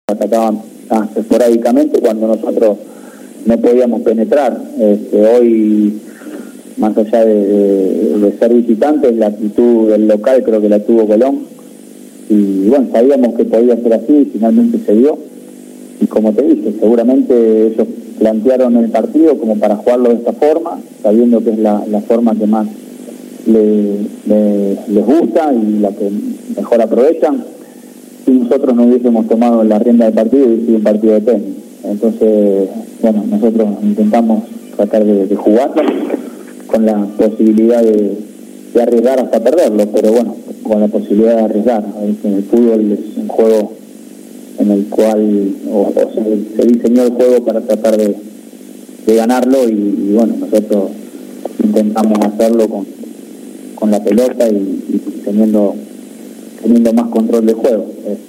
atacaban esporádicamente cuando nosotros no podíamos penetrar. Hoy, más allá de ser visitantes, la actitud del local creo que la tuvo Colón, y bueno, sabíamos que podía ser así y finalmente se dio. Y como te dije, seguramente ellos plantearon el partido como para jugarlo de esta forma, sabiendo que es la forma que más les gusta y la que mejor aprovechan. Si nosotros no hubiésemos tomado la rienda del partido, hubiese sido un partido de tenis. Entonces, bueno, nosotros intentamos tratar de jugarlo con la posibilidad de arriesgar hasta perderlo, pero bueno, con la posibilidad de arriesgar. En el fútbol es un juego en el cual se diseñó el juego para tratar de ganarlo, y bueno, nosotros intentamos hacerlo con la pelota y teniendo más control del juego.